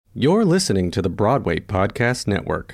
You're listening to the Broadway Podcast Network.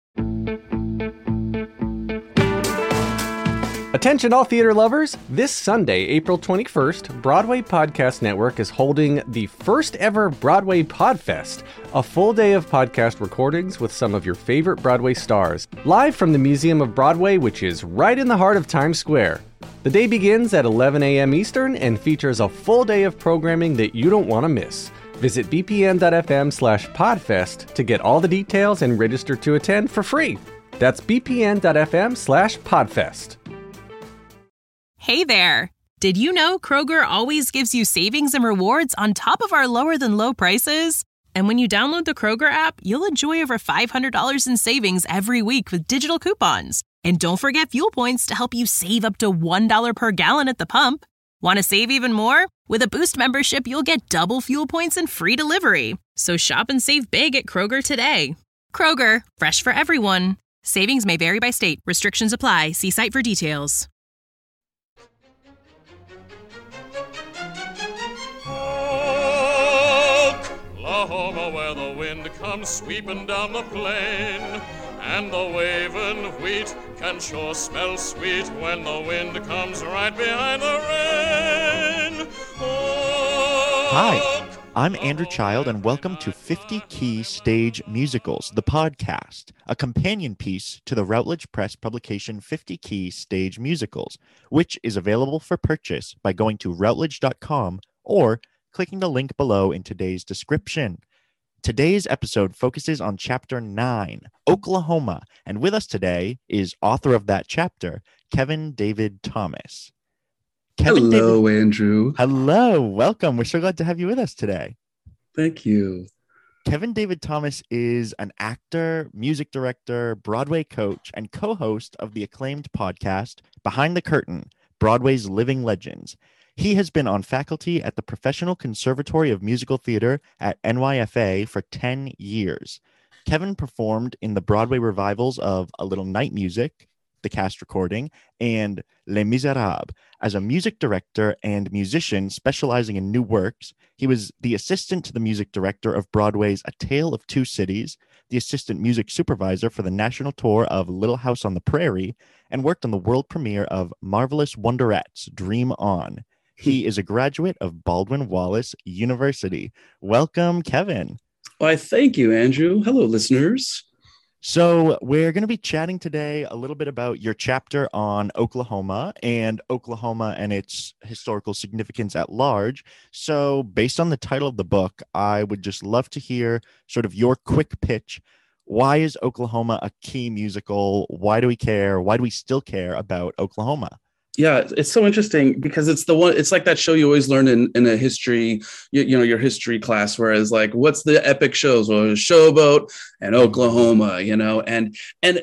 Attention all theater lovers! This Sunday, April 21st, Broadway Podcast Network is holding the first ever Broadway Podfest, a full day of podcast recordings with some of your favorite Broadway stars, live from the Museum of Broadway, which is right in the heart of Times Square. The day begins at 11 a.m. Eastern and features a full day of programming that you don't want to miss. Visit bpn.fm/podfest to get all the details and register to attend for free. That's bpn.fm/podfest. Hey there! Did you know Kroger always gives you savings and rewards on top of our lower than low prices? And when you download the Kroger app, you'll enjoy over $500 in savings every week with digital coupons. And don't forget fuel points to help you save up to $1 per gallon at the pump. Want to save even more? With a Boost membership, you'll get double fuel points and free delivery. So shop and save big at Kroger today. Kroger, fresh for everyone. Savings may vary by state. Restrictions apply. See site for details. Oklahoma, where the wind comes sweeping down the plain, and the waving wheat can sure smell sweet when the wind comes right behind the rain. Hi, I'm Andrew Child, and welcome to 50 Key Stage Musicals, the podcast, a companion piece to the Routledge Press publication 50 Key Stage Musicals, which is available for purchase by going to routledge.com or clicking the link below in today's description. Today's episode focuses on Chapter 9, Oklahoma, and with us today is author of that chapter, Kevin David Thomas. Hello, Andrew. Hello, welcome. We're so glad to have you with us today. Thank you. Kevin David Thomas is an actor, music director, Broadway coach, and co-host of the acclaimed podcast, Behind the Curtain, Broadway's Living Legends. He has been on faculty at the Professional Conservatory of Musical Theater at NYFA for 10 years. Kevin performed in the Broadway revivals of A Little Night Music, the cast recording, and Les Miserables. As a music director and musician specializing in new works, he was the assistant to the music director of Broadway's A Tale of Two Cities, the assistant music supervisor for the national tour of Little House on the Prairie, and worked on the world premiere of Marvelous Wonderettes, Dream On. He is a graduate of Baldwin Wallace University. Welcome, Kevin. Why, thank you, Andrew. Hello, listeners. So we're going to be chatting today a little bit about your chapter on Oklahoma and its historical significance at large. So based on the title of the book, I would just love to hear sort of your quick pitch. Why is Oklahoma a key musical? Why do we care? Why do we still care about Oklahoma? Yeah, it's so interesting because it's like that show you always learn in a history, your history class, whereas like, what's the epic shows? Well, Showboat and Oklahoma, and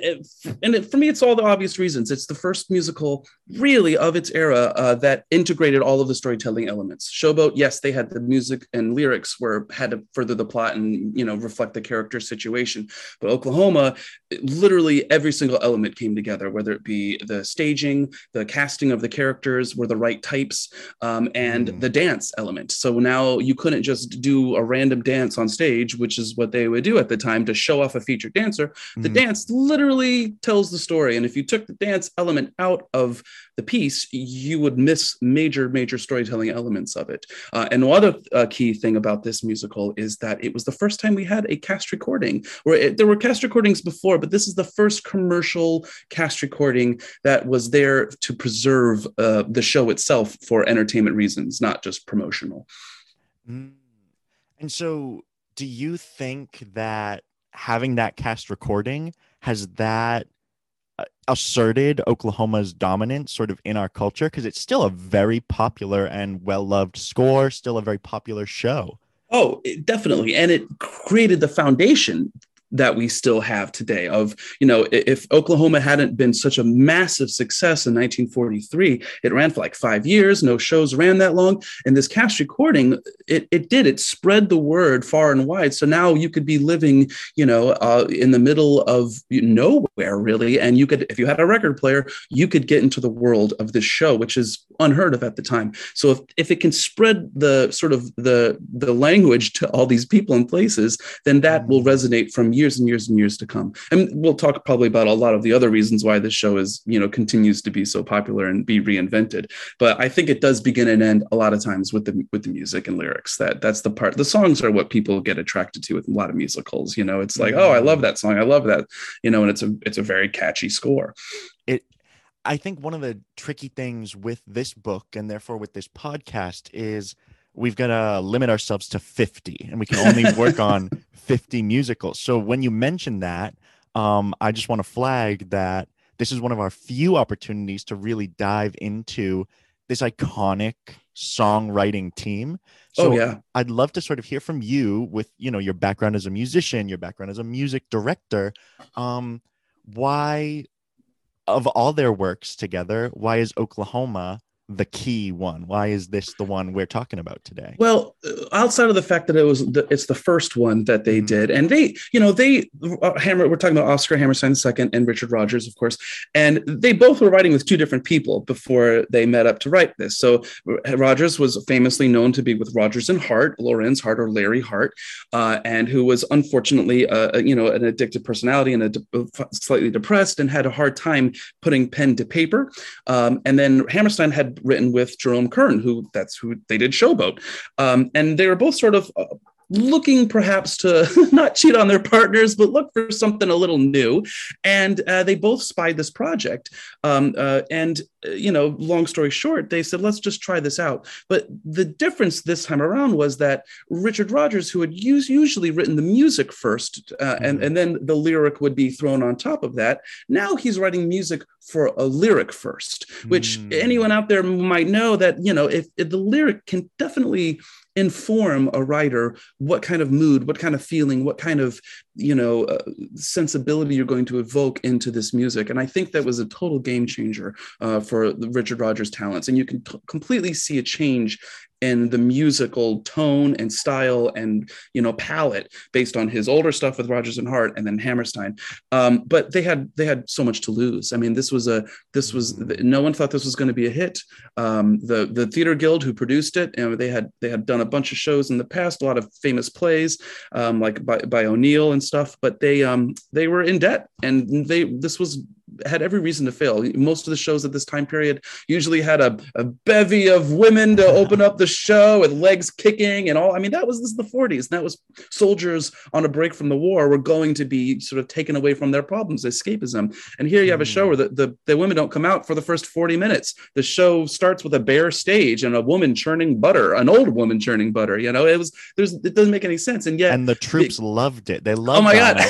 for me, it's all the obvious reasons. It's the first musical really of its era that integrated all of the storytelling elements. Showboat, yes, they had the music and lyrics had to further the plot and, reflect the character situation. But Oklahoma, literally every single element came together, whether it be the staging, the casting of the characters were the right types, and the dance element. So now you couldn't just do a random dance on stage, which is what they would do at the time to show off a featured dancer. The dance literally tells the story. And if you took the dance element out of the piece, you would miss major storytelling elements of it. And one other key thing about this musical is that it was the first time we had a cast recording, there were cast recordings before, but this is the first commercial cast recording that was there to preserve the show itself for entertainment reasons, not just promotional. And so do you think that having that cast recording, has that asserted Oklahoma's dominance sort of in our culture? Because it's still a very popular and well-loved score, still a very popular show. Oh, definitely. And it created the foundation that we still have today. Of, you know, if Oklahoma hadn't been such a massive success in 1943, it ran for like 5 years, no shows ran that long, and this cast recording, it spread the word far and wide. So now you could be living, you know, in the middle of nowhere really, and you could, if you had a record player, you could get into the world of this show, which is unheard of at the time. So if it can spread the sort of the language to all these people and places, then that will resonate from years and years and years to come. And we'll talk probably about a lot of the other reasons why this show is, you know, continues to be so popular and be reinvented. But I think it does begin and end a lot of times with the music and lyrics. That's the part. The songs are what people get attracted to with a lot of musicals. You know, it's like, oh, I love that song, I love that, you know, and it's a very catchy score. I think one of the tricky things with this book, and therefore with this podcast, is we've got to limit ourselves to 50, and we can only work on 50 musicals. So when you mentioned that, I just want to flag that this is one of our few opportunities to really dive into this iconic songwriting team. So I'd love to sort of hear from you with, you know, your background as a musician, your background as a music director. Why, of all their works together, why is Oklahoma the key one? Why is this the one we're talking about today? Well, outside of the fact that it's the first one that they did, and we're talking about Oscar Hammerstein II and Richard Rodgers, of course, and they both were writing with two different people before they met up to write this. So Rodgers was famously known to be with Rodgers and Hart, Lorenz Hart or Larry Hart, and who was unfortunately, an addicted personality and slightly depressed and had a hard time putting pen to paper. And then Hammerstein had written with Jerome Kern, that's who they did Showboat. And they were both sort of looking perhaps to not cheat on their partners, but look for something a little new. And they both spied this project. Long story short, they said, let's just try this out. But the difference this time around was that Richard Rodgers, who had usually written the music first, and then the lyric would be thrown on top of that, now he's writing music for a lyric first, which anyone out there might know that, you know, if the lyric can definitely inform a writer what kind of mood, what kind of feeling, what kind of, sensibility you're going to evoke into this music. And I think that was a total game changer for the Richard Rodgers talents. And you can completely see a change in the musical tone and style and, palette based on his older stuff with Rodgers and Hart and then Hammerstein. But they had so much to lose. I mean, no one thought this was going to be a hit. The Theater Guild, who produced it, they had done a bunch of shows in the past, a lot of famous plays, like by O'Neill and stuff, but they were in debt, and had every reason to fail. Most of the shows at this time period usually had a bevy of women to open up the show with legs kicking and all. I mean, this is the 40s. And that was soldiers on a break from the war were going to be sort of taken away from their problems, escapism. And here you have a show where the women don't come out for the first 40 minutes. The show starts with a bare stage and a woman churning butter, an old woman churning butter. It doesn't make any sense. And yet, and the troops loved it. They loved. Oh my God.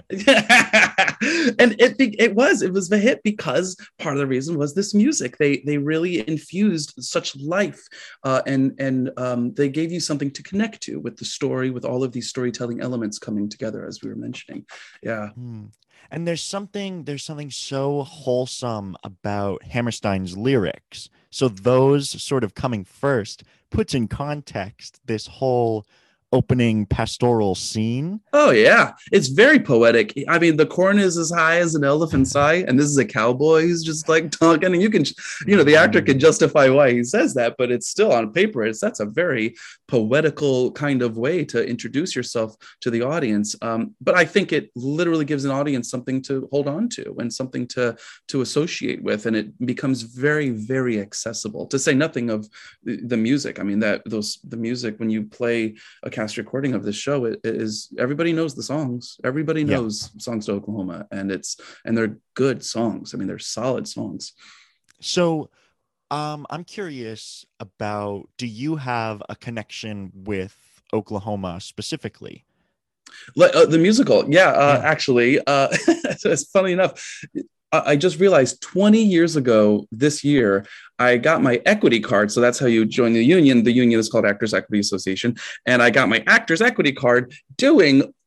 And it was the hit because part of the reason was this music. They really infused such life, and they gave you something to connect to with the story, with all of these storytelling elements coming together, as we were mentioning. Yeah. And there's something so wholesome about Hammerstein's lyrics. So those sort of coming first puts in context this whole opening pastoral scene. Oh yeah, it's very poetic. I mean, the corn is as high as an elephant's eye, and this is a cowboy who's just like talking, and you can, the actor can justify why he says that, but it's still on paper. That's a very poetical kind of way to introduce yourself to the audience. But I think it literally gives an audience something to hold on to and something to associate with, and it becomes very, very accessible. To say nothing of the music. I mean, the music when you play a cast recording of this show, it is, everybody knows the songs. Everybody knows Songs to Oklahoma, and they're good songs. I mean, they're solid songs. So I'm curious about, do you have a connection with Oklahoma specifically? The musical? Actually, it's funny enough. I just realized 20 years ago this year, I got my equity card. So that's how you join the union. The union is called Actors Equity Association. And I got my Actors Equity card doing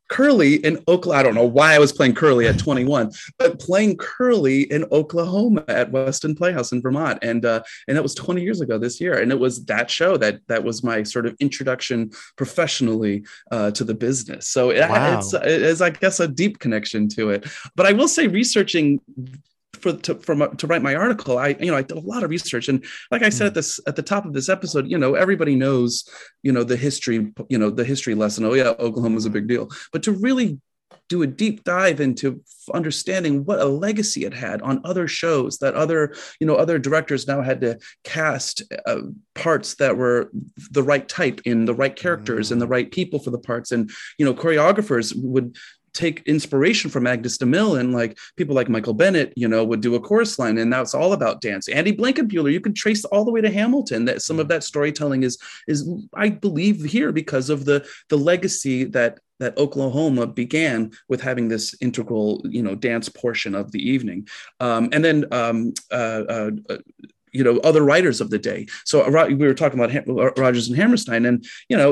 Curly in Oklahoma. I don't know why I was playing Curly at 21, but playing Curly in Oklahoma at Weston Playhouse in Vermont, and that was 20 years ago this year. And it was that show that was my sort of introduction professionally to the business. So it's I guess a deep connection to it. But I will say, researching to write my article, I did a lot of research, and like I said at the top of this episode, everybody knows, the history lesson. Oh yeah, Oklahoma's a big deal. But to really do a deep dive into understanding what a legacy it had on other shows, that other directors now had to cast parts that were the right type, in the right characters and the right people for the parts, and choreographers would take inspiration from Agnes DeMille, and like people like Michael Bennett, would do a chorus line, and that's all about dance. Andy Blankenbuehler, you can trace all the way to Hamilton. That some of that storytelling is I believe here because of the legacy that Oklahoma began with, having this integral, dance portion of the evening. And then other writers of the day. So we were talking about Rodgers and Hammerstein, and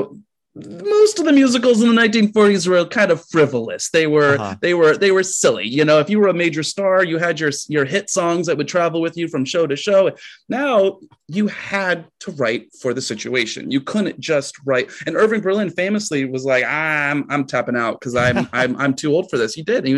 most of the musicals in the 1940s were kind of frivolous. They were silly. If you were a major star, you had your hit songs that would travel with you from show to show. Now you had to write for the situation. You couldn't just write. And Irving Berlin famously was like, I'm tapping out because I'm too old for this. He did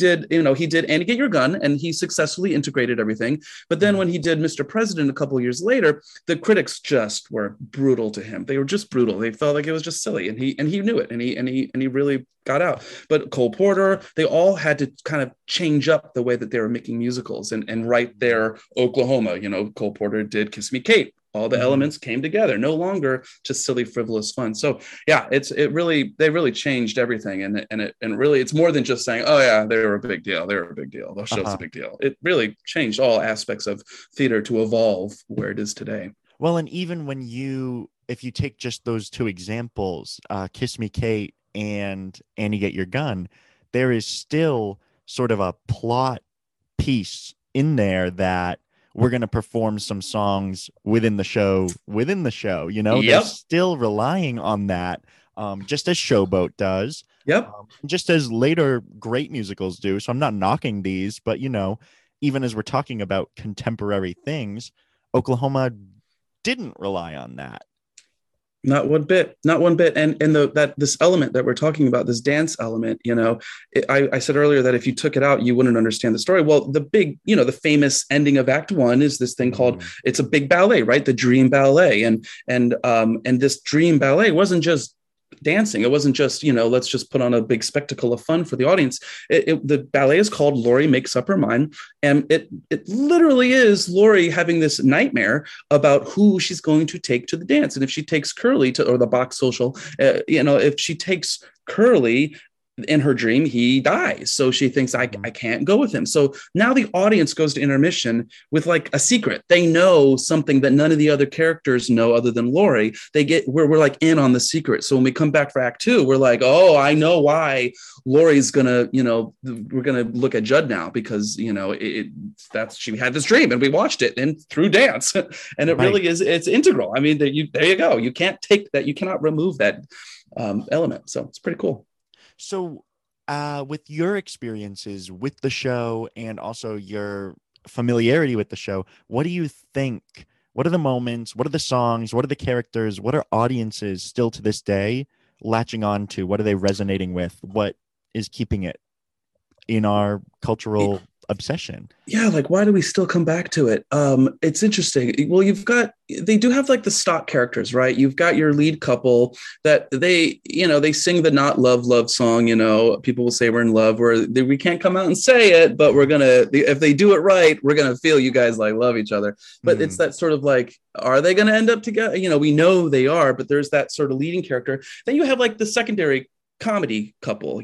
Annie Get Your Gun, and he successfully integrated everything. But then when he did Mr. President a couple of years later, the critics just were brutal to him. They were just brutal. They felt like it was just silly, and he knew it, and he really got out. But Cole Porter, they all had to kind of change up the way that they were making musicals and write their Oklahoma. Cole Porter did Kiss Me Kate. All the elements came together, no longer just silly, frivolous fun. So yeah, they really changed everything, and really it's more than just saying, oh yeah, they were a big deal. They were a big deal. Those shows a big deal. It really changed all aspects of theater to evolve where it is today. Well, and even if you take just those two examples, Kiss Me Kate and Annie Get Your Gun, there is still sort of a plot piece in there that we're going to perform some songs within the show. Yep. They're still relying on that, just as Showboat does. Yep. Just as later great musicals do. So I'm not knocking these, but, even as we're talking about contemporary things, Oklahoma didn't rely on that. Not one bit. And this element that we're talking about, this dance element, I said earlier that if you took it out, you wouldn't understand the story. Well, the big, the famous ending of Act One is this thing called, it's a big ballet, right? The Dream Ballet. And this Dream Ballet wasn't just dancing. It wasn't just, let's just put on a big spectacle of fun for the audience. The ballet is called Laurie Makes Up Her Mind. And it literally is Laurie having this nightmare about who she's going to take to the dance. And if she takes Curly or the Bach Social, if she takes Curly in her dream, he dies. So she thinks, I can't go with him. So now the audience goes to intermission with like a secret. They know something that none of the other characters know other than Laurie. We're like in on the secret. So when we come back for Act Two, we're like, oh, I know why Laurie's gonna, we're gonna look at Judd now because, she had this dream and we watched it and through dance. And it really is, it's integral. I mean, there you go. You can't take that. You cannot remove that element. So it's pretty cool. So with your experiences with the show and also your familiarity with the show, what do you think? What are the moments? What are the songs? What are the characters? What are audiences still to this day latching on to? What are they resonating with? What is keeping it in our cultural obsession? Yeah, like why do we still come back to it? It's interesting. Well, they do have like the stock characters, right? You've got your lead couple that they sing the not love song, people will say we're in love, we can't come out and say it, but if they do it right, we're gonna feel you guys like love each other. But it's that sort of like, are they gonna end up together? We know they are, but there's that sort of leading character. Then you have like the secondary comedy couple,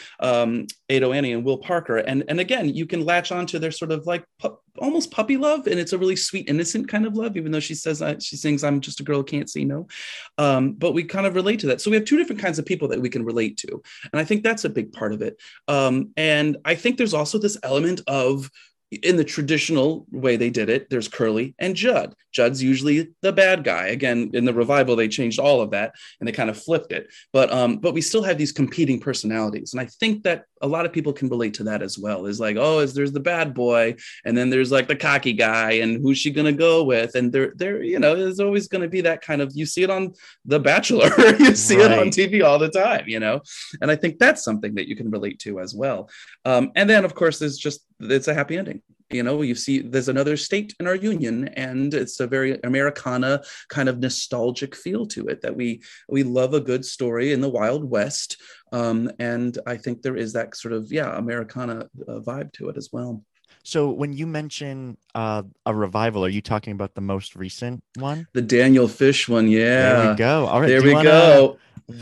Ado Annie and Will Parker. And again, you can latch on to their sort of like almost puppy love. And it's a really sweet, innocent kind of love, even though she sings, I'm just a girl who can't say no. But we kind of relate to that. So we have two different kinds of people that we can relate to. And I think that's a big part of it. And I think there's also this element of in the traditional way they did it, there's Curly and Judd. Judd's usually the bad guy. Again, in the revival, they changed all of that and they kind of flipped it. But we still have these competing personalities. And I think that a lot of people can relate to that as well. Is like, there's the bad boy, and then there's like the cocky guy, and who's she gonna go with? And there, there's always gonna be that kind of, you see it on The Bachelor, you see it on TV all the time, And I think that's something that you can relate to as well. And then of course it's a happy ending. You see there's another state in our union, and it's a very Americana kind of nostalgic feel to it, that we love a good story in the Wild West. And I think there is that sort of, Americana vibe to it as well. So when you mention a revival, are you talking about the most recent one? The Daniel Fish one, yeah. There we go. All right. There we go.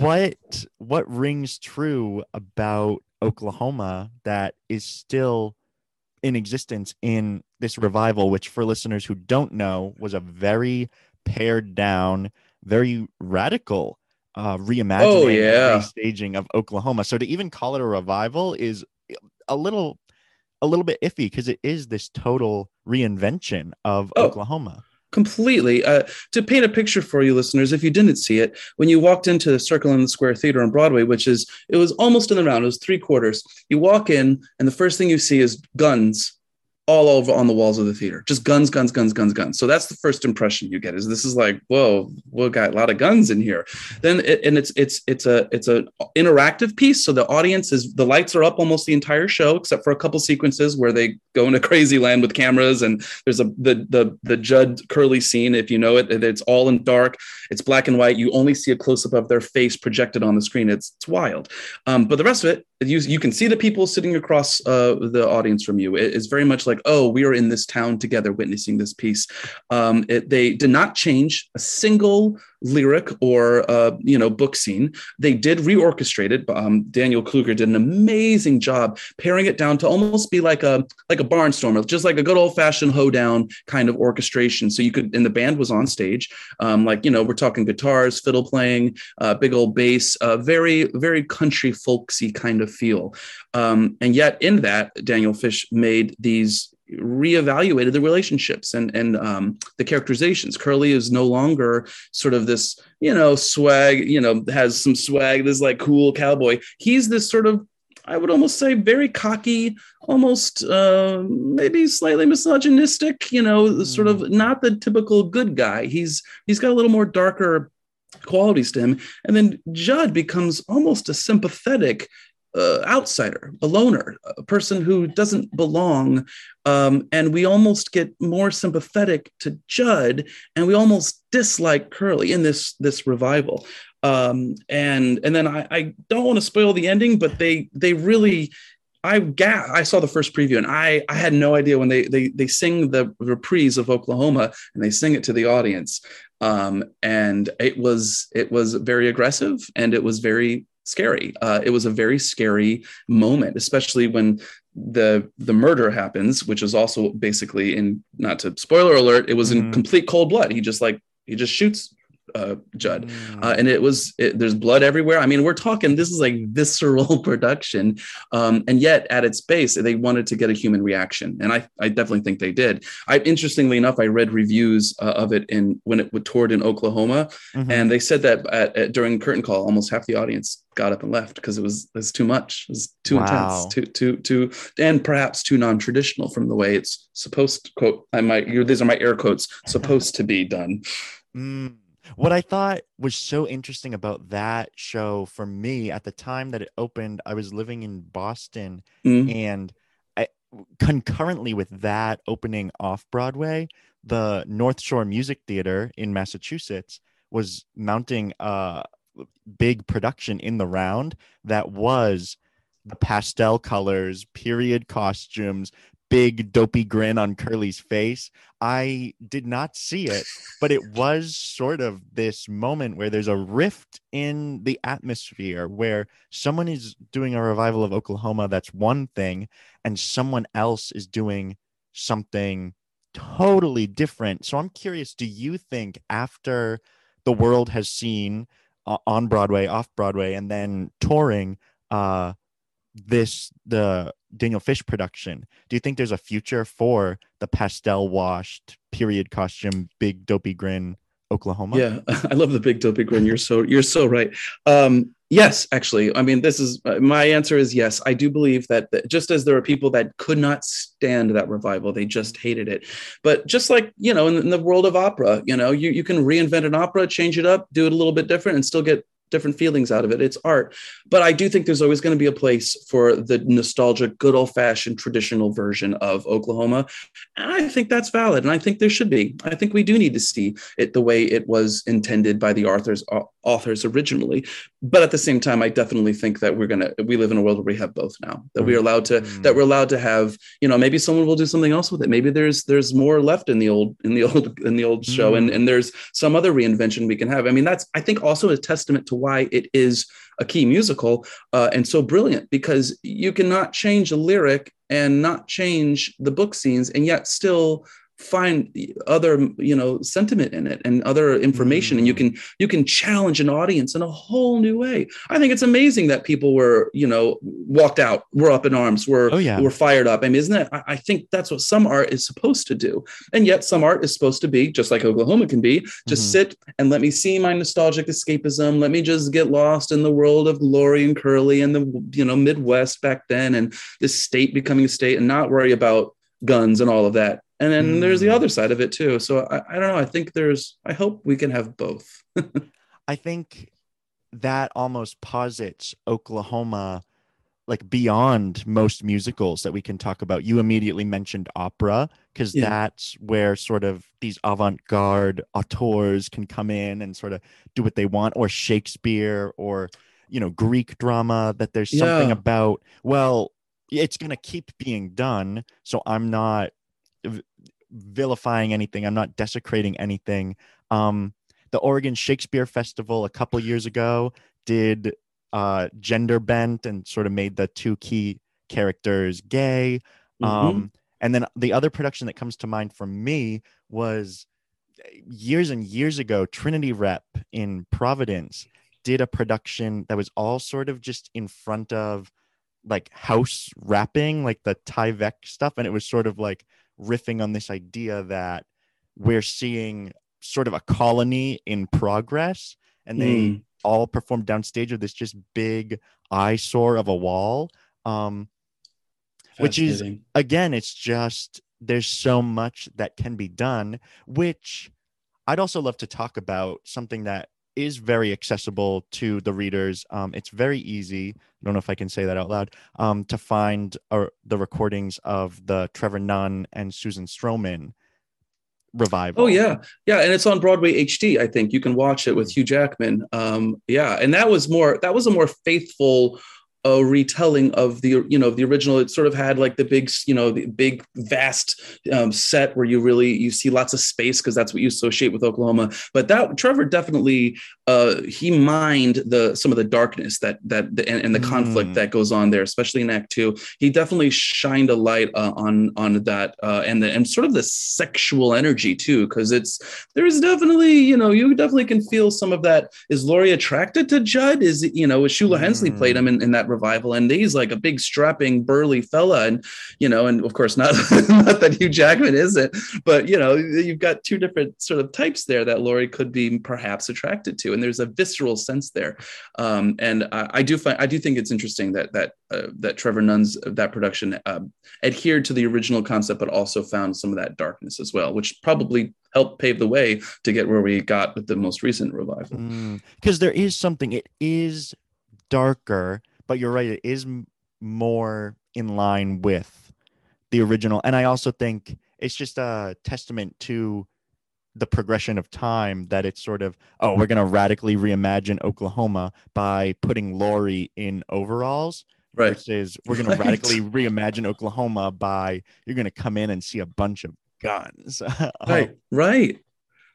What rings true about Oklahoma that is still in existence in this revival, which for listeners who don't know was a very pared down, very radical reimagining, restaging of Oklahoma. So to even call it a revival is a little bit iffy, because it is this total reinvention of Oklahoma. Completely. To paint a picture for you listeners, if you didn't see it, when you walked into the Circle in the Square Theater on Broadway, it was almost in the round, it was 3/4. You walk in and the first thing you see is guns all over on the walls of the theater, just guns. So that's the first impression you get, is this is like, whoa, we got a lot of guns in here. Then it's a interactive piece. So the audience the lights are up almost the entire show, except for a couple sequences where they go into crazy land with cameras. And there's the Judd Curly scene. If you know it, it's all in dark. It's black and white. You only see a close up of their face projected on the screen. It's wild. But the rest of it, you can see the people sitting across the audience from you. It is very much like, we are in this town together witnessing this piece. They did not change a single lyric or book scene. They did reorchestrate it. Daniel Kluger did an amazing job paring it down to almost be like a barnstormer, just like a good old-fashioned hoedown kind of orchestration. So and the band was on stage, we're talking guitars, fiddle playing, big old bass, very, very country folksy kind of feel. And yet in that, Daniel Fish made these reevaluated the relationships and the characterizations. Curly is no longer sort of this, swag, has some swag, this like cool cowboy. He's this sort of, I would almost say, very cocky, almost maybe slightly misogynistic, sort of not the typical good guy. He's got a little more darker qualities to him. And then Judd becomes almost a sympathetic outsider, a loner, a person who doesn't belong. And we almost get more sympathetic to Judd, and we almost dislike Curly in this revival. And then I don't want to spoil the ending, but they really, I saw the first preview, and I had no idea when they sing the reprise of Oklahoma, and they sing it to the audience. And it was very aggressive, and it was very scary. It was a very scary moment, especially when the murder happens, which is also basically not to spoiler alert, it was in complete cold blood. He just shoots Judd. And there's blood everywhere. I mean, we're talking, this is like visceral production. And yet at its base, they wanted to get a human reaction. And I definitely think they did. Interestingly enough, I read reviews of it when it toured in Oklahoma. And they said that during curtain call, almost half the audience got up and left because it was too much. It was too intense, too, and perhaps too non-traditional from the way it's supposed to, quote, these are my air quotes, supposed to be done. What I thought was so interesting about that show for me at the time that it opened, I was living in Boston, and concurrently with that opening off Broadway, the North Shore Music Theater in Massachusetts was mounting a big production in the round that was the pastel colors, period costumes, big dopey grin on Curly's face. I did not see it, but it was sort of this moment where there's a rift in the atmosphere where someone is doing a revival of Oklahoma, that's one thing, and someone else is doing something totally different. So I'm curious, do you think after the world has seen on Broadway, off Broadway, and then touring, the Daniel Fish production. Do you think there's a future for the pastel washed period costume, big dopey grin Oklahoma? Yeah, I love the big dopey grin. You're so right. Yes, actually. I mean, this is my answer is yes. I do believe that just as there are people that could not stand that revival, they just hated it. But just like, in the world of opera, you can reinvent an opera, change it up, do it a little bit different and still get different feelings out of it. It's art. But I do think there's always going to be a place for the nostalgic, good old fashioned traditional version of Oklahoma. And I think that's valid. And I think there should be. I think we do need to see it the way it was intended by the authors originally. But at the same time, I definitely think that we live in a world where we have both now, that we're allowed to have, maybe someone will do something else with it. Maybe there's more left in the old show. And there's some other reinvention we can have. I mean, that's, I think, also a testament to why it is a key musical and so brilliant, because you cannot change a lyric and not change the book scenes and yet still find other sentiment in it and other information, and you can challenge an audience in a whole new way. I think it's amazing that people were walked out, were up in arms, were fired up. I mean, isn't it? I think that's what some art is supposed to do, and yet some art is supposed to be just like Oklahoma can be, just sit and let me see my nostalgic escapism, let me just get lost in the world of Laurie and Curly and the Midwest back then, and this state becoming a state, and not worry about guns and all of that. And then there's the other side of it too. So I don't know. I hope we can have both. I think that almost posits Oklahoma like beyond most musicals that we can talk about. You immediately mentioned opera, because that's where sort of these avant-garde auteurs can come in and sort of do what they want, or Shakespeare, or, Greek drama, that there's something about, well, it's going to keep being done. So I'm not vilifying anything. I'm not desecrating anything. The Oregon Shakespeare Festival a couple years ago did gender bent and sort of made the two key characters gay. And then the other production that comes to mind for me was years and years ago, Trinity Rep in Providence did a production that was all sort of just in front of like house rapping, like the Tyvek stuff. And it was sort of like riffing on this idea that we're seeing sort of a colony in progress, and they all performed downstage of this just big eyesore of a wall, which is, again, it's just, there's so much that can be done, which I'd also love to talk about something that is very accessible to the readers. It's very easy, I don't know if I can say that out loud, to find the recordings of the Trevor Nunn and Susan Stroman revival. Oh yeah, and it's on Broadway HD. I think you can watch it with Hugh Jackman. And that was a more faithful retelling of the original. It sort of had like the big vast set where you see lots of space, because that's what you associate with Oklahoma. But that Trevor definitely he mined some of the darkness and the conflict that goes on there, especially in Act 2. He definitely shined a light on that and sort of the sexual energy too, because there's definitely you definitely can feel some of that. Is Laurie attracted to Judd? Is Shula Hensley played him in that revival, and he's like a big strapping burly fella, and and of course not not that Hugh Jackman isn't, but you've got two different sort of types there that Laurie could be perhaps attracted to, and there's a visceral sense there. And I do think it's interesting that Trevor Nunn's that production adhered to the original concept, but also found some of that darkness as well, which probably helped pave the way to get where we got with the most recent revival. Because there is something, it is darker, but you're right, it is more in line with the original. And I also think it's just a testament to the progression of time, that it's sort of, we're going to radically reimagine Oklahoma by putting Laurie in overalls. Right. Versus we're going to radically reimagine Oklahoma by, you're going to come in and see a bunch of guns. Right.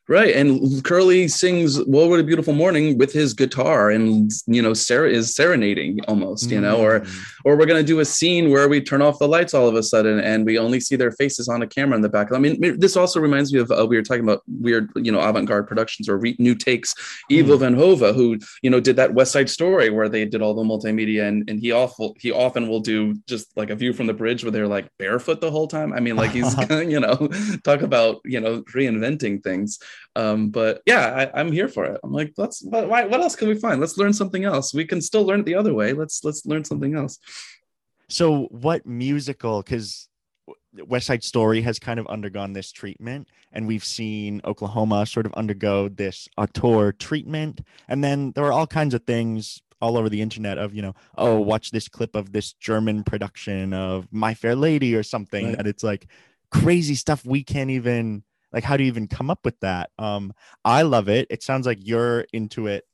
Right. And Curly sings "What What a Beautiful Morning" with his guitar, and Sarah is serenading almost, or we're gonna do a scene where we turn off the lights all of a sudden and we only see their faces on a camera in the back. I mean, this also reminds me of we were talking about weird, avant-garde productions or new takes. Ivo Van Hove, who did that West Side Story where they did all the multimedia, and he often will do just like a view from the bridge where they're like barefoot the whole time. I mean, like he's talk about reinventing things. But yeah, I'm here for it. I'm like, what else can we find? Let's learn something else. We can still learn it the other way. Let's learn something else. So what musical, because West Side Story has kind of undergone this treatment, and we've seen Oklahoma sort of undergo this auteur treatment. And then there are all kinds of things all over the internet of, watch this clip of this German production of My Fair Lady or something, right, that it's like crazy stuff we can't even, like, how do you even come up with that? I love it. It sounds like you're into it.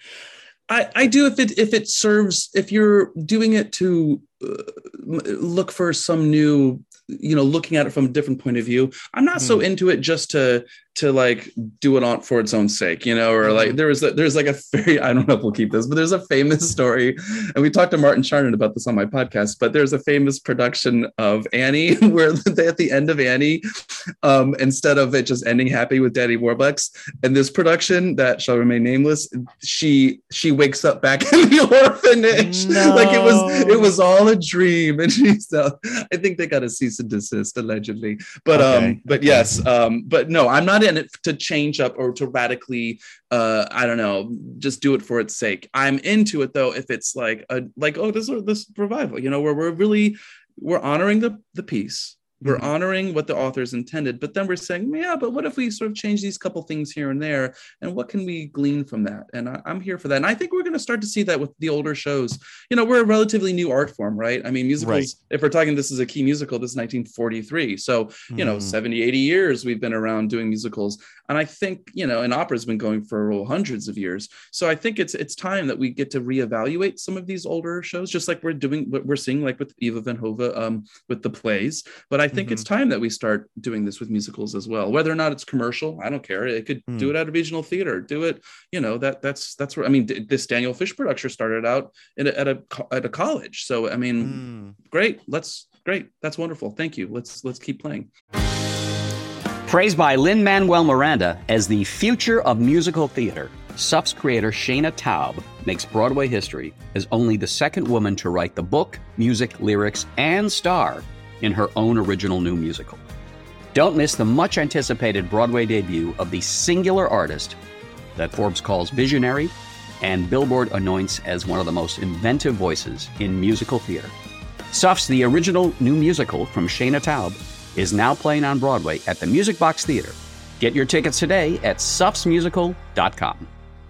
I do if you're doing it to look for some new, looking at it from a different point of view. I'm not so into it just to like do it on for its own sake, or like there's like a very, I don't know if we'll keep this, but there's a famous story, and we talked to Martin Charnin about this on my podcast, but there's a famous production of Annie where they, at the end of Annie, instead of it just ending happy with Daddy Warbucks, and this production that shall remain nameless, she wakes up back in the orphanage. No. Like it was all a dream, and I think they got a cease and desist allegedly, but okay. Yes, but no, I'm not in it to change up or to radically I don't know, just do it for its sake. I'm into it though if it's like this revival, where we're honoring the piece. We're honoring what the authors intended, but then we're saying, yeah, but what if we sort of change these couple things here and there, and what can we glean from that? And I'm here for that. And I think we're going to start to see that with the older shows. We're a relatively new art form, right? I mean, musicals, right. If we're talking, this is a key musical, this is 1943. So, 70, 80 years we've been around doing musicals. And I think, and opera's been going for hundreds of years. So I think it's time that we get to reevaluate some of these older shows, just like we're seeing like with Ivo Van Hove, with the plays. But I think it's time that we start doing this with musicals as well. Whether or not it's commercial, I don't care. It could do it at a regional theater. Do it, that's where, I mean, this Daniel Fish production started out at a college. So I mean, great. That's wonderful. Thank you. Let's keep playing. Praised by Lin-Manuel Miranda as the future of musical theater, SUF's creator Shana Taub makes Broadway history as only the second woman to write the book, music, lyrics, and star in her own original new musical. Don't miss the much-anticipated Broadway debut of the singular artist that Forbes calls visionary and Billboard anoints as one of the most inventive voices in musical theater. SUF's The Original New Musical from Shana Taub is now playing on Broadway at the Music Box Theater. Get your tickets today at sufsmusical.com.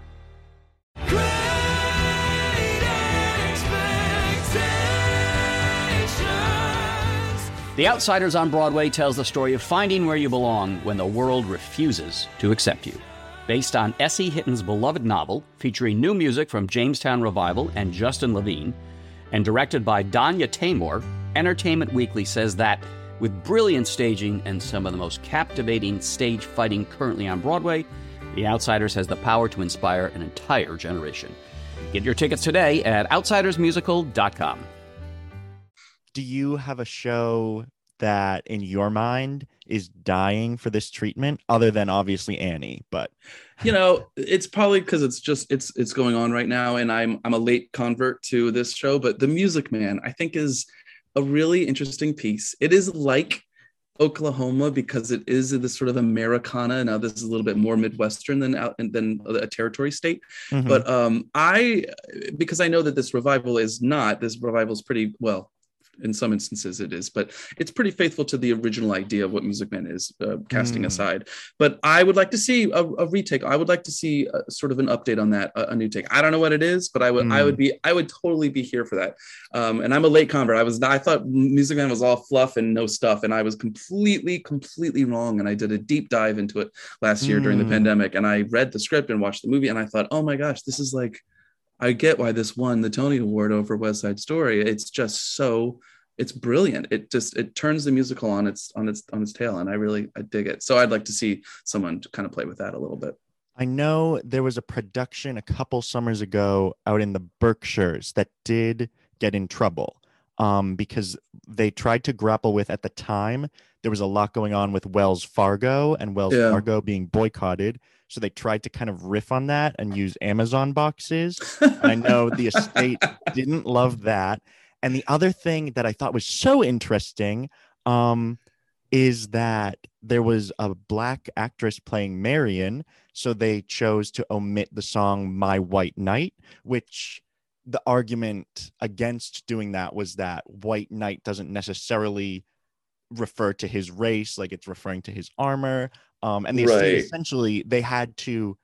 The Outsiders on Broadway tells the story of finding where you belong when the world refuses to accept you. Based on S.E. Hitton's beloved novel, featuring new music from Jamestown Revival and Justin Levine, and directed by Danya Taymor, Entertainment Weekly says that, with brilliant staging and some of the most captivating stage fighting currently on Broadway, The Outsiders has the power to inspire an entire generation. Get your tickets today at outsidersmusical.com. Do you have a show that in your mind is dying for this treatment, other than obviously Annie? But it's probably because it's going on right now, and I'm a late convert to this show. But The Music Man, I think, is a really interesting piece. It is like Oklahoma because it is this sort of Americana. Now this is a little bit more Midwestern than a territory state. But because I know that this revival is pretty well. In some instances it is, but it's pretty faithful to the original idea of what Music Man is, casting aside. But I would like to see a retake. I would like to see sort of an update on that, a new take. I don't know what it is, but I would totally be here for that. And I'm a late convert. I thought Music Man was all fluff and no stuff, and I was completely wrong. And I did a deep dive into it last year during the pandemic, and I read the script and watched the movie, and I thought, oh my gosh, this is like, I get why this won the Tony Award over West Side Story. It's just so it's brilliant. It turns the musical on its tail, and I dig it. So I'd like to see someone to kind of play with that a little bit. I know there was a production a couple summers ago out in the Berkshires that did get in trouble because they tried to grapple with, at the time, there was a lot going on with Wells Fargo and Wells Fargo being boycotted. So they tried to kind of riff on that and use Amazon boxes. And I know the estate didn't love that. And the other thing that I thought was so interesting is that there was a Black actress playing Marion. So they chose to omit the song My White Knight, which the argument against doing that was that White Knight doesn't necessarily refer to his race, like it's referring to his armor. And the estate, essentially, they had to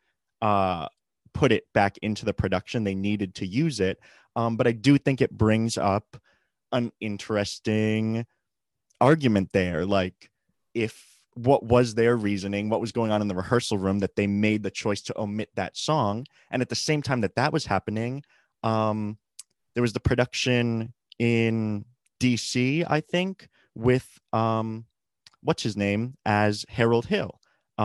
put it back into the production. They needed to use it. But I do think it brings up an interesting argument there. Like, what was their reasoning? What was going on in the rehearsal room that they made the choice to omit that song? And at the same time that was happening, there was the production in DC, I think, with what's his name as Harold Hill.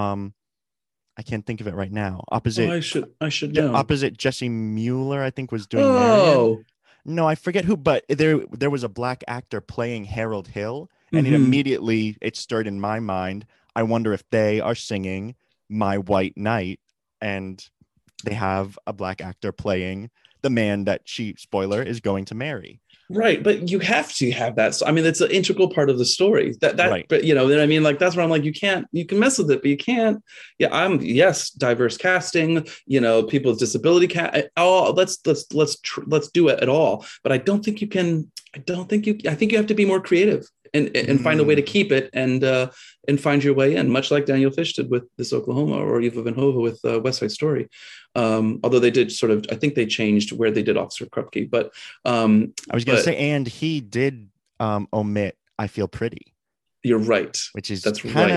I can't think of it right now. Opposite, I should know. Opposite Jesse Mueller, I think, was doing. Marion. No, I forget who, but there was a Black actor playing Harold Hill, and it stirred in my mind. I wonder if they are singing My White Knight, and they have a Black actor playing the man that spoiler, is going to marry. Right, but you have to have that. So, I mean, it's an integral part of the story. Right. But you know, I mean, like that's where I'm like, you can mess with it, but you can't. Yeah, diverse casting. You know, people with disability. Let's do it at all. But I don't think you can. I think you have to be more creative and find a way to keep it and find your way in, much like Daniel Fish did with this Oklahoma, or Eva Van Hove with West Side Story. Although they did I think they changed where they did Officer Krupke, but I was going to say, and he did omit I Feel Pretty. You're right. Which is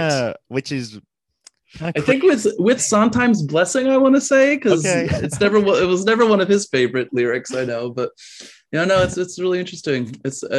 I think with Sondheim's Blessing, I want to say, because it was never one of his favorite lyrics, I know, but it's really interesting.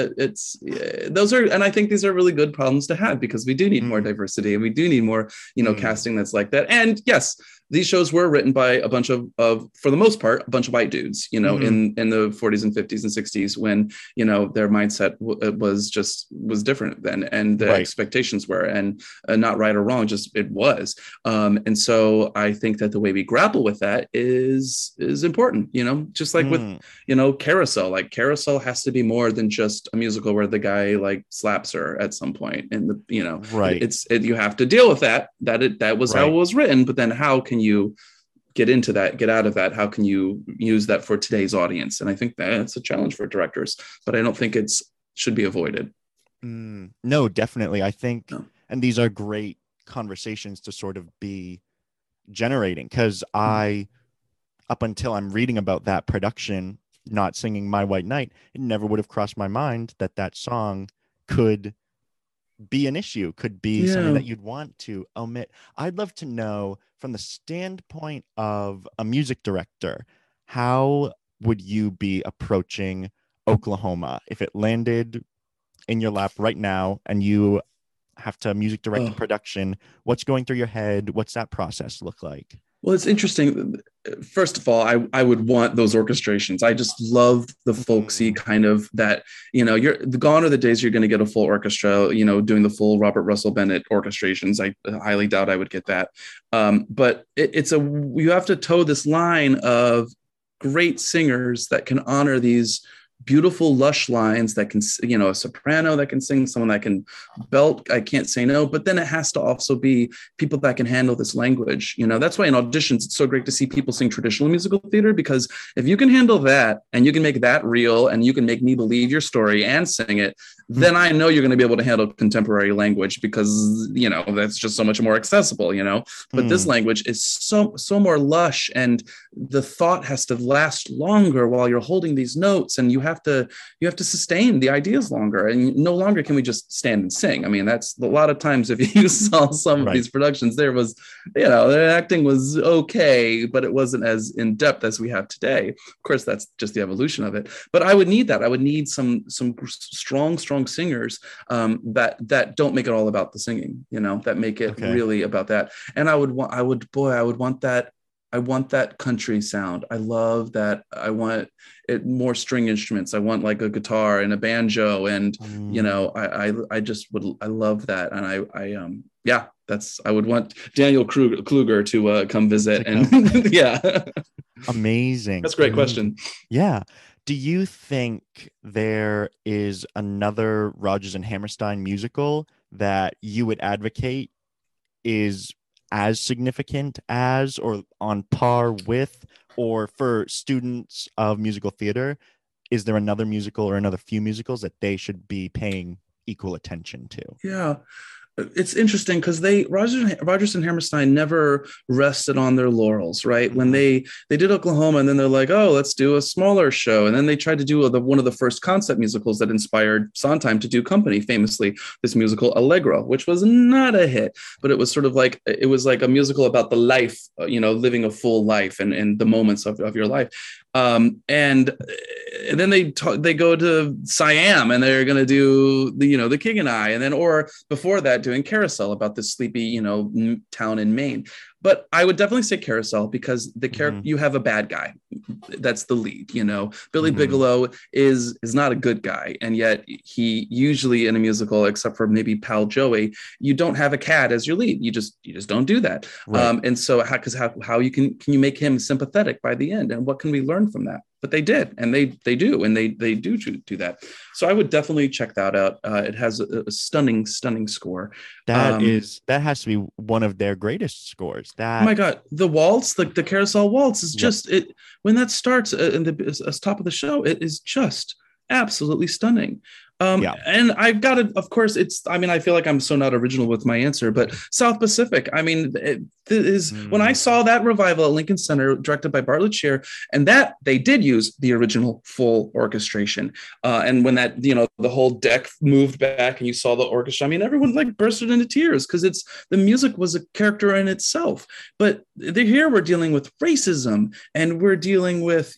Those are, and I think these are really good problems to have, because we do need more diversity, and we do need more, casting that's like that. And yes, these shows were written by a bunch of for the most part, a bunch of white dudes, in the 40s and 50s and 60s, when, their mindset was different then, and the expectations were, and not right or wrong, just it was. And so I think that the way we grapple with that is important, just like with, Carousel. Like Carousel has to be more than just a musical where the guy like slaps her at some point, and you have to deal with that was how it was written. But then how can you get out of that? How can you use that for today's audience? And I think that's a challenge for directors, but I don't think should be avoided. No, definitely. I think, and these are great conversations to sort of be generating, because up until I'm reading about that production not singing My White Knight, it never would have crossed my mind that song could be an issue, could be something that you'd want to omit. I'd love to know, from the standpoint of a music director, how would you be approaching Oklahoma if it landed in your lap right now and you have to music direct the production? What's going through your head? What's that process look like? Well, it's interesting. First of all, I would want those orchestrations. I just love the folksy kind of that, gone are the days you're going to get a full orchestra, doing the full Robert Russell Bennett orchestrations. I highly doubt I would get that. But you have to toe this line of great singers that can honor these beautiful, lush lines, that can, a soprano that can sing, someone that can belt, I can't say no, but then it has to also be people that can handle this language. That's why in auditions, it's so great to see people sing traditional musical theater, because if you can handle that and you can make that real and you can make me believe your story and sing it, then I know you're going to be able to handle contemporary language, because, that's just so much more accessible, but this language is so more lush, and the thought has to last longer while you're holding these notes, and you have to sustain the ideas longer, and no longer can we just stand and sing. I mean, that's a lot of times, if you saw some of these productions, there was, their acting was okay, but it wasn't as in depth as we have today. Of course, that's just the evolution of it, but I would need that. I would need some strong strong singers that don't make it all about the singing, that make it really about that. And I would want that. I want that country sound. I love that. I want it more string instruments. I want like a guitar and a banjo, and I love that. And I would want Daniel Kluger to come visit. And yeah, amazing. That's a great question. Yeah. Do you think there is another Rodgers and Hammerstein musical that you would advocate is as significant as, or on par with, or for students of musical theater, is there another musical or another few musicals that they should be paying equal attention to? Yeah. It's interesting because Rodgers and Hammerstein never rested on their laurels, right? When they did Oklahoma, and then they're like, oh, let's do a smaller show. And then they tried to do one of the first concept musicals that inspired Sondheim to do Company, famously, this musical Allegro, which was not a hit, but it was sort of like, it was like a musical about the life, living a full life and the moments of your life. And then they go to Siam, and they're going to do the King and I, and then, or before that, doing Carousel about this sleepy, town in Maine. But I would definitely say Carousel, because the character, you have a bad guy. That's the lead, Billy Bigelow is not a good guy. And yet he usually in a musical, except for maybe Pal Joey, you don't have a cat as your lead. You just don't do that. Right. And so how you can you make him sympathetic by the end? And what can we learn from that? But they did, and they do, and they do that. So I would definitely check that out. It has a stunning score. That has to be one of their greatest scores. Oh my God, the waltz, the Carousel waltz is just it. When that starts in the top of the show, it is just absolutely stunning. And I've got to, of course, I feel like I'm so not original with my answer, but South Pacific. When I saw that revival at Lincoln Center, directed by Bartlett Sher, and that they did use the original full orchestration. And when that, the whole deck moved back and you saw the orchestra, everyone like bursted into tears, because the music was a character in itself. But here we're dealing with racism, and we're dealing with,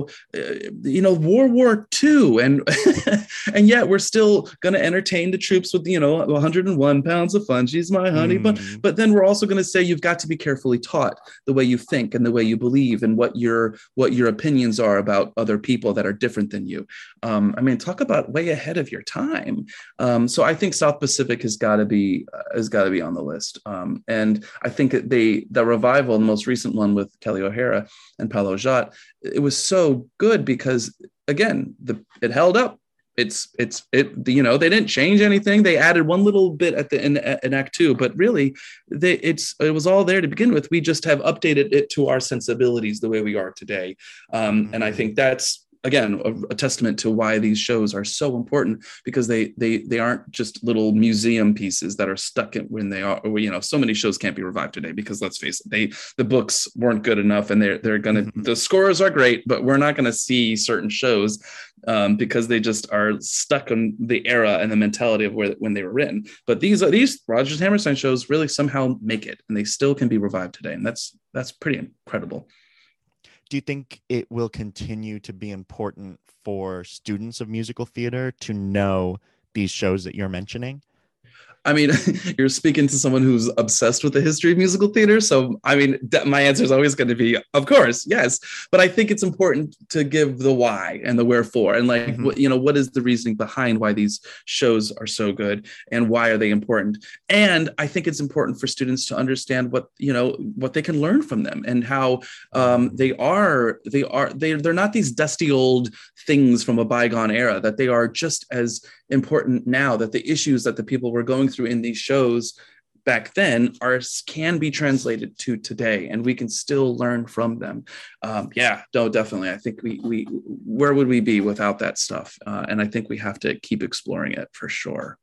World War II, and and yet we're still going to entertain the troops with 101 pounds of fun, she's my honey. But then we're also going to say you've got to be carefully taught the way you think and the way you believe, and what your opinions are about other people that are different than you. Talk about way ahead of your time. So I think South Pacific has got to be on the list. And I think the revival, the most recent one with Kelly O'Hara and Paul Ojat, it was so good because, again, it held up. They didn't change anything. They added one little bit at in Act 2, but really it was all there to begin with. We just have updated it to our sensibilities the way we are today. And I think that's, again, a testament to why these shows are so important, because they aren't just little museum pieces that are stuck in when they are, so many shows can't be revived today because, let's face it, the books weren't good enough, and they're going to, the scores are great, but we're not going to see certain shows because they just are stuck in the era and the mentality of when they were written. But these Rodgers and Hammerstein shows really somehow make it, and they still can be revived today. And that's pretty incredible. Do you think it will continue to be important for students of musical theater to know these shows that you're mentioning? You're speaking to someone who's obsessed with the history of musical theater. So, my answer is always going to be, of course, yes. But I think it's important to give the why and the wherefore, and what is the reasoning behind why these shows are so good and why are they important. And I think it's important for students to understand what they can learn from them, and how they're not these dusty old things from a bygone era, that they are just as important now, that the issues that the people were going through in these shows back then can be translated to today, and we can still learn from them. Definitely. I think we where would we be without that stuff? And I think we have to keep exploring it for sure.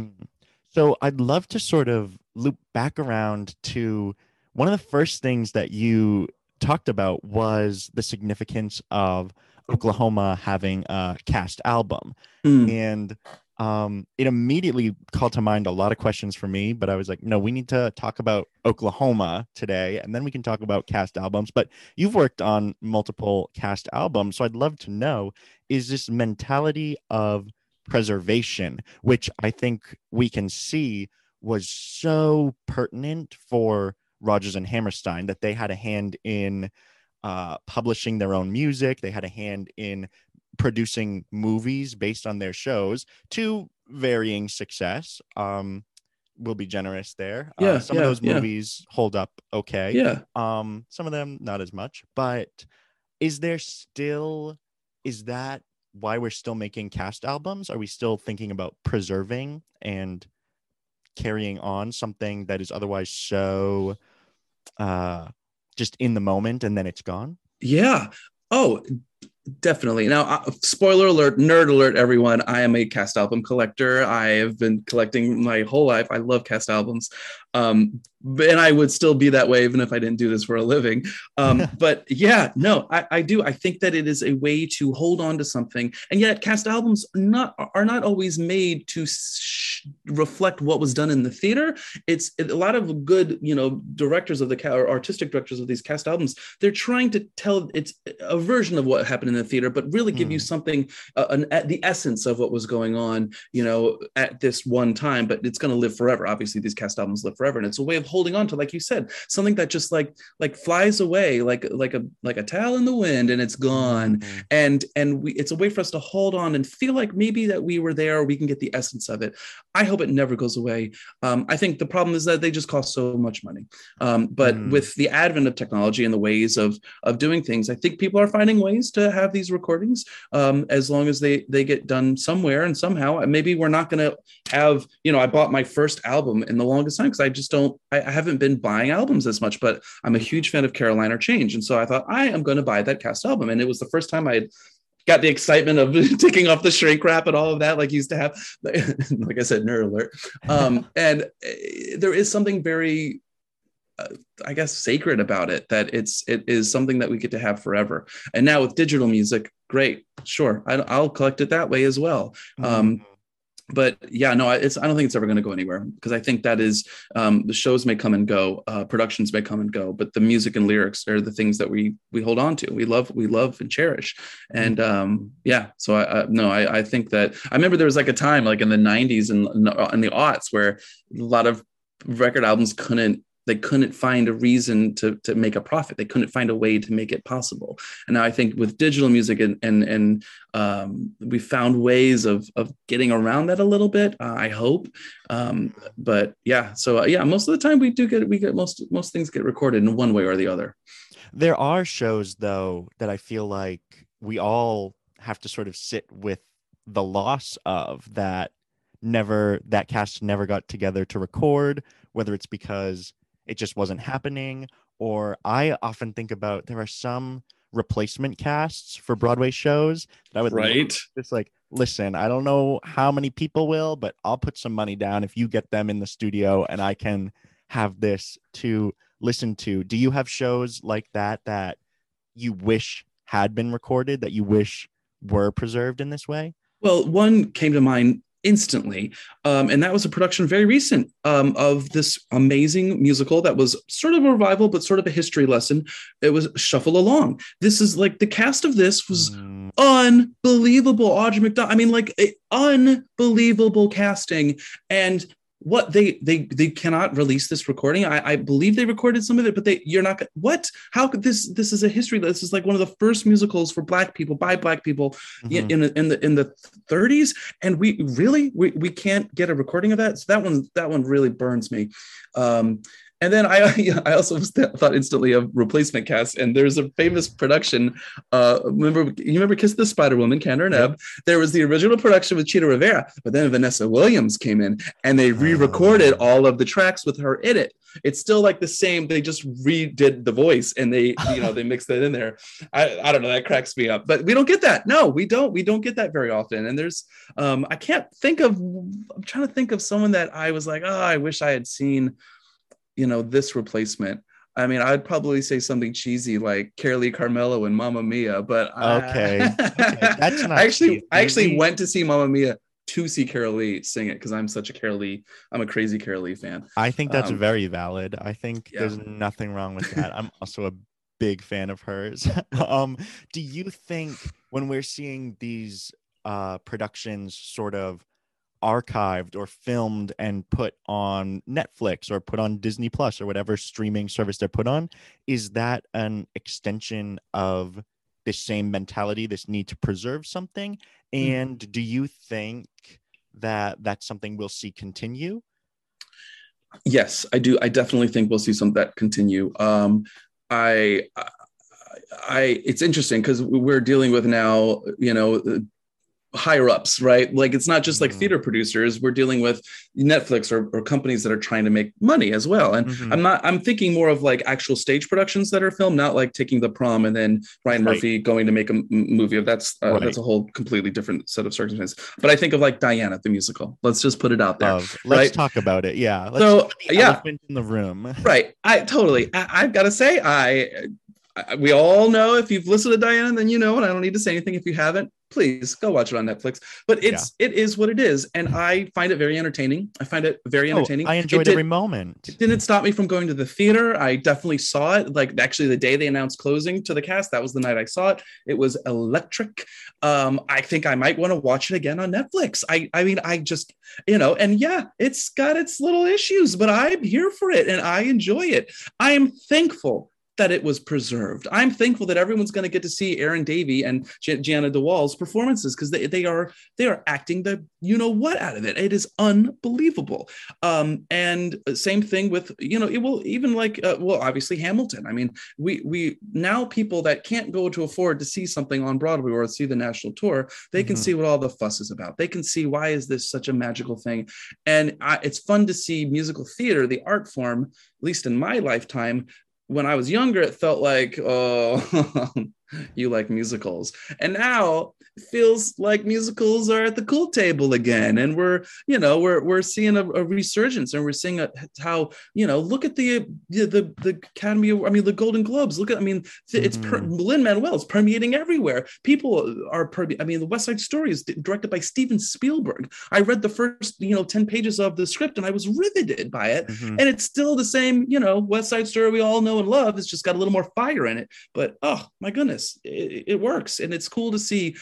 So I'd love to sort of loop back around to one of the first things that you talked about was the significance of Oklahoma having a cast album. And it immediately called to mind a lot of questions for me, but I was like, no, we need to talk about Oklahoma today, and then we can talk about cast albums. But you've worked on multiple cast albums, so I'd love to know, is this mentality of preservation, which I think we can see was so pertinent for Rodgers and Hammerstein, that they had a hand in publishing their own music. They had a hand in producing movies based on their shows to varying success. We'll be generous there. Some of those movies hold up okay. Yeah. Some of them not as much. But is that why we're still making cast albums? Are we still thinking about preserving and carrying on something that is otherwise so just in the moment and then it's gone? Yeah. Oh, definitely. Now, spoiler alert, nerd alert, everyone. I am a cast album collector. I have been collecting my whole life. I love cast albums. And I would still be that way even if I didn't do this for a living. But yeah, no, I do. I think that it is a way to hold on to something. And yet cast albums are not always made to reflect what was done in the theater. It's a lot of good, directors of or artistic directors of these cast albums. They're trying to tell it's a version of what happened in the theater, but really give you something, the essence of what was going on, at this one time, but it's going to live forever. Obviously these cast albums live forever. And it's a way of holding on to, like you said, something that just like flies away, like a towel in the wind, and it's gone. And it's a way for us to hold on and feel like maybe that we were there, or we can get the essence of it. I hope it never goes away. I think the problem is that they just cost so much money. But with the advent of technology and the ways of doing things, I think people are finding ways to have these recordings, as long as they get done somewhere and somehow. Maybe we're not going to have, I bought my first album in the longest time because I haven't been buying albums as much, but I'm a huge fan of Caroline or Change. And so I thought I am going to buy that cast album. And it was the first time I got the excitement of taking off the shrink wrap and all of that, like you used to have, like I said, nerd alert. And there is something very, I guess, sacred about it, that it is something that we get to have forever. And now with digital music, great, sure, I'll collect it that way as well. But yeah, no, I don't think it's ever going to go anywhere, because I think that is, the shows may come and go, productions may come and go, but the music and lyrics are the things that we hold on to. We love and cherish. And so I think that I remember there was like a time like in the 90s and the aughts where a lot of record albums couldn't find a reason to make a profit. They couldn't find a way to make it possible. And now I think with digital music and we found ways of getting around that a little bit, I hope. But yeah, so most of the time we get most things get recorded in one way or the other. There are shows though that I feel like we all have to sort of sit with the loss of, that cast never got together to record, whether it's because it just wasn't happening, or I often think about, there are some replacement casts for Broadway shows that I would just like, listen, I don't know how many people will, but I'll put some money down if you get them in the studio and I can have this to listen to. Do you have shows like that you wish had been recorded, that you wish were preserved in this way? Well, one came to mind instantly, and that was a production very recent of this amazing musical that was sort of a revival but sort of a history lesson. It was Shuffle Along. This is like, the cast of this was unbelievable. Audrey McDonald, I mean, like unbelievable casting. And what they cannot release this recording. I believe they recorded some of it, but how could this is a history. This is like one of the first musicals for Black people by Black people in the 30s, and we can't get a recording of that. So that one really burns me. And then I also thought instantly of replacement cast, and there's a famous production. Remember Kiss the Spider Woman, Kander and Ebb? There was the original production with Chita Rivera, but then Vanessa Williams came in and they re-recorded all of the tracks with her in it. It's still like the same. They just redid the voice and they mixed that in there. I don't know. That cracks me up, but we don't get that. No, we don't. We don't get that very often. And there's, I'm trying to think of someone that I was like, oh, I wish I had seen, this replacement. I mean, I'd probably say something cheesy like Carolee Carmello and Mamma Mia, but okay. That's not I actually went to see Mamma Mia to see Carolee sing it, because I'm a crazy Carolee fan. I think that's very valid. I think there's nothing wrong with that. I'm also a big fan of hers. Do you think when we're seeing these productions sort of archived or filmed and put on Netflix or put on Disney Plus or whatever streaming service they're put on. Is that an extension of this same mentality, this need to preserve something? And do you think that that's something we'll see continue? Yes, I do. I definitely think we'll see some of that continue. It's interesting because we're dealing with now, higher ups, right? Like it's not just like theater producers. We're dealing with Netflix or companies that are trying to make money as well. And I'm thinking more of like actual stage productions that are filmed, not like Taking the Prom and then Ryan Murphy going to make a movie of that's a whole completely different set of circumstances. But I think of like Diana, the musical. Let's just put it out there. Let's talk about it. Yeah. Elephant in the room. Right. I've got to say, we all know, if you've listened to Diana, then and I don't need to say anything. If you haven't, please go watch it on Netflix. But it is what it is, and I find it very entertaining. I enjoyed every moment. It didn't stop me from going to the theater. I definitely saw it. Like actually, the day they announced closing to the cast, that was the night I saw it. It was electric. I think I might want to watch it again on Netflix. I mean, I just and yeah, it's got its little issues, but I'm here for it and I enjoy it. I am thankful that it was preserved. I'm thankful that everyone's going to get to see Aaron Davey and Gianna DeWall's performances, because they are acting the what out of it. It is unbelievable. And same thing with it will even like obviously Hamilton. I mean, we now, people that can't go to afford to see something on Broadway or see the national tour, they can see what all the fuss is about. They can see why is this such a magical thing, and it's fun to see musical theater, the art form, at least in my lifetime. When I was younger, it felt like, oh, you like musicals. And now it feels like musicals are at the cool table again. And we're seeing a resurgence, and we're seeing how, look at the Academy, the Golden Globes. Look at, it's Lin-Manuel is permeating everywhere. People are, the West Side Story is directed by Steven Spielberg. I read the first, 10 pages of the script and I was riveted by it. And it's still the same, West Side Story we all know and love. It's just got a little more fire in it. But, oh my goodness, it works. And it's cool to see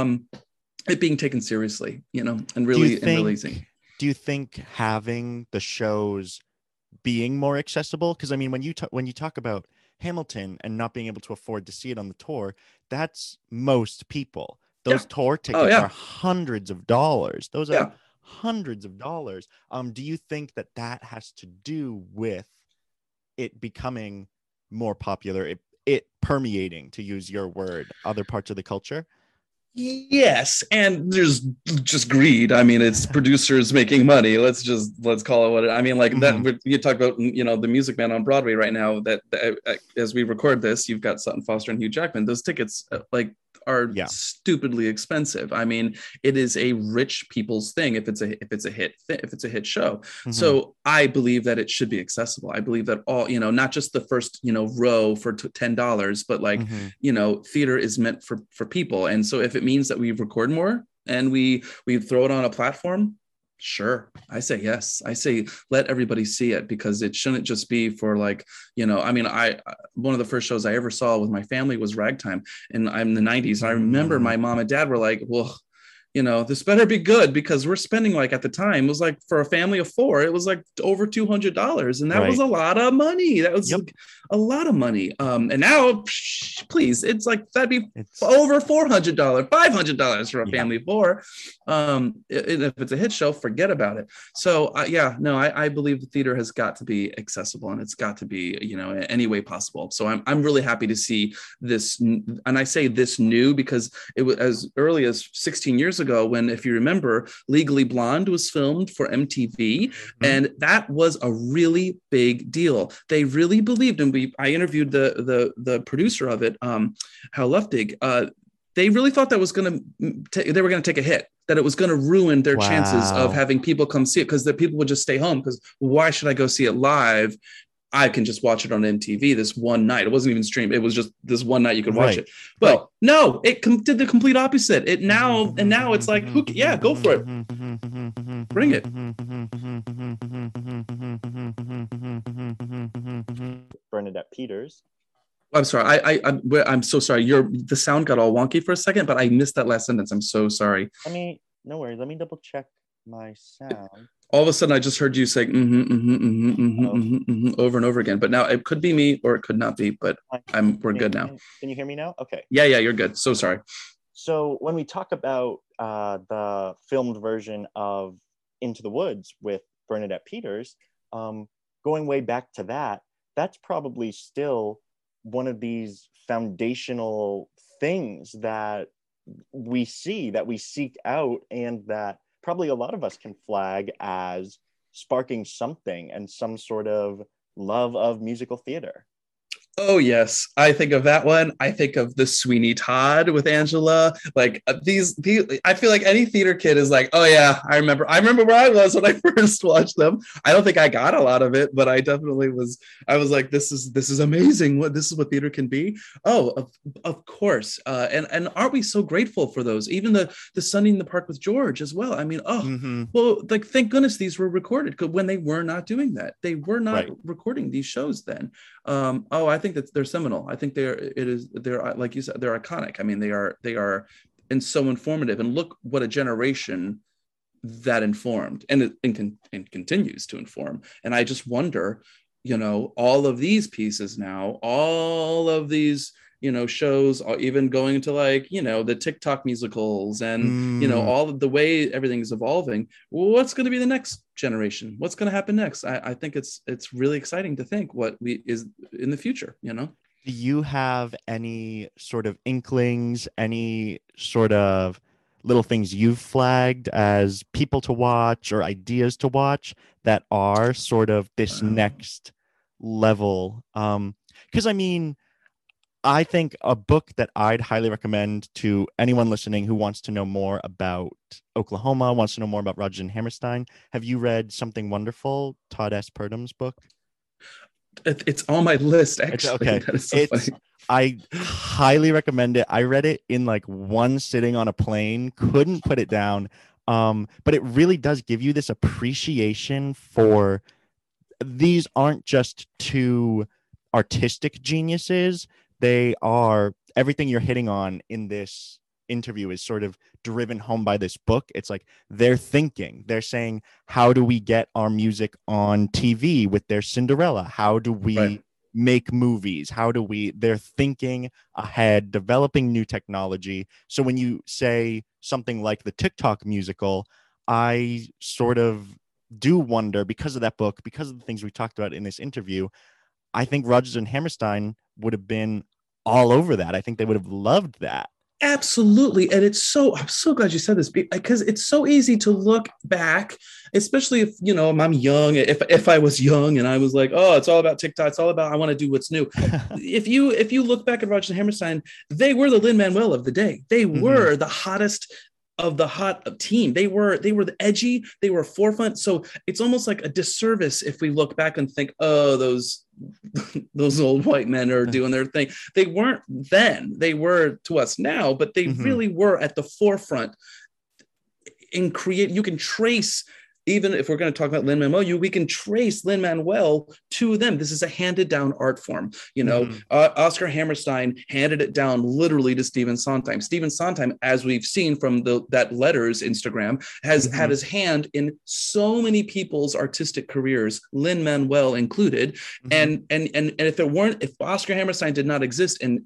it being taken seriously, and really releasing. Do you think having the shows being more accessible? Because when you talk about Hamilton and not being able to afford to see it on the tour, that's most people. Those tour tickets are hundreds of dollars. Those are hundreds of dollars. Do you think that has to do with it becoming more popular, it permeating, to use your word, other parts of the culture? Yes, and there's just greed. It's producers making money. Let's call it what it. That you talk about, the Music Man on Broadway right now. That as we record this, you've got Sutton Foster and Hugh Jackman. Those tickets are stupidly expensive. It is a rich people's thing if it's a hit show. So I believe that it should be accessible. I believe that all, not just the first, row for $10, but theater is meant for people. And so if it means that we record more and we throw it on a platform, sure, I say yes. I say let everybody see it, because it shouldn't just be for one of the first shows I ever saw with my family was Ragtime, and I'm in the 90s. I remember my mom and dad were like, well, this better be good, because we're spending, at the time, it was like, for a family of 4, it was like over $200. And that was a lot of money. That was a lot of money. And now, please, it's like, that'd be over $400, $500 for a family of 4. If it's a hit show, forget about it. So I believe the theater has got to be accessible, and it's got to be, any way possible. So I'm really happy to see this. And I say this new because it was as early as 16 years ago, when, if you remember, Legally Blonde was filmed for MTV, and that was a really big deal. They really believed, and I interviewed the producer of it, Hal Luftig. They really thought that they were going to take a hit, that it was going to ruin their chances of having people come see it, because the people would just stay home, because why should I go see it live? I can just watch it on MTV this one night. It wasn't even streamed. It was just this one night you could watch it. Well, no, it did the complete opposite. Now it's like, go for it. Bring it. Bernadette Peters. I'm sorry. I'm so sorry. The sound got all wonky for a second, but I missed that last sentence. I'm so sorry. No worries. Let me double check my sound. All of a sudden, I just heard you say over and over again. But now it could be me or it could not be. But we're good now. Can you hear me now? Okay. Yeah, you're good. So sorry. So when we talk about the filmed version of Into the Woods with Bernadette Peters, going way back to that, that's probably still one of these foundational things that we see, that we seek out, and that probably a lot of us can flag as sparking something and some sort of love of musical theater. Oh, yes. I think of that one. I think of the Sweeney Todd with Angela. Like these, I feel like any theater kid is like, oh yeah, I remember where I was when I first watched them. I don't think I got a lot of it, but I definitely was. I was like, this is amazing. This is what theater can be. Oh, of course. And aren't we so grateful for those? Even the Sunday in the Park with George as well. I mean, well, like thank goodness these were recorded when they were not doing that. They were not recording these shows then. I think that they're seminal. I think they're like you said, they're iconic. I mean, they are and so informative. And look what a generation that informed and continues to inform. And I just wonder, all of these pieces now, all of these, shows, even going into like, the TikTok musicals and, all of the way everything's evolving. What's going to be the next generation? What's going to happen next? I think it's really exciting to think what is in the future, Do you have any sort of inklings, any sort of little things you've flagged as people to watch or ideas to watch that are sort of this next level? Because I think a book that I'd highly recommend to anyone listening who wants to know more about Oklahoma, wants to know more about Rodgers and Hammerstein. Have you read Something Wonderful, Todd S. Purdum's book? It's on my list, actually. Okay. That is so funny. I highly recommend it. I read it in like one sitting on a plane, couldn't put it down. But it really does give you this appreciation for these aren't just two artistic geniuses. They are everything you're hitting on in this interview is sort of driven home by this book. It's like they're saying, how do we get our music on TV with their Cinderella? How do we make movies? They're thinking ahead, developing new technology. So when you say something like the TikTok musical, I sort of do wonder, because of that book, because of the things we talked about in this interview, I think Rodgers and Hammerstein would have been all over that. I think they would have loved that. Absolutely. And I'm so glad you said this, because it's so easy to look back, especially if, I'm young, if I was young and I was like, oh, it's all about TikTok. It's all about, I want to do what's new. If you look back at Rodgers and Hammerstein, they were the Lin-Manuel of the day. They were the hottest of the hot team. They were the edgy, they were forefront. So it's almost like a disservice if we look back and think, oh, those old white men are doing their thing. They weren't then. They were to us now, but they really were at the forefront in you can trace, even if we're going to talk about Lin-Manuel, we can trace Lin-Manuel to them. This is a handed down art form. Oscar Hammerstein handed it down literally to Stephen Sondheim. Stephen Sondheim, as we've seen from that Letters Instagram, has had his hand in so many people's artistic careers, Lin-Manuel included. And if Oscar Hammerstein did not exist and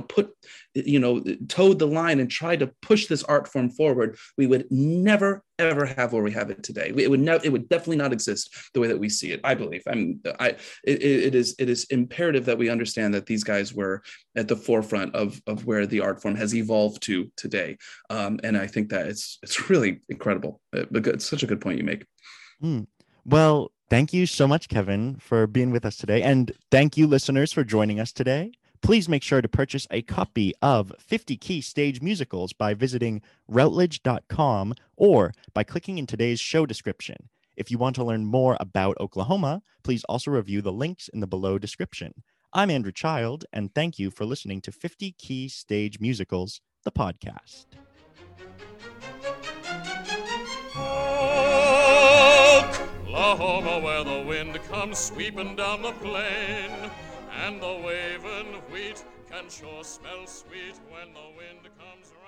towed the line and tried to push this art form forward, we would never ever have where we have it today. It would definitely not exist the way that we see it, I believe. It is imperative that we understand that these guys were at the forefront of where the art form has evolved to today. And I think that it's really incredible. It's such a good point you make. Well, thank you so much, Kevin, for being with us today. And thank you, listeners, for joining us today. Please make sure to purchase a copy of 50 Key Stage Musicals by visiting Routledge.com or by clicking in today's show description. If you want to learn more about Oklahoma, please also review the links in the below description. I'm Andrew Child, and thank you for listening to 50 Key Stage Musicals, the podcast. Oklahoma, where the wind comes sweeping down the plain, and the waving wheat can sure smell sweet when the wind comes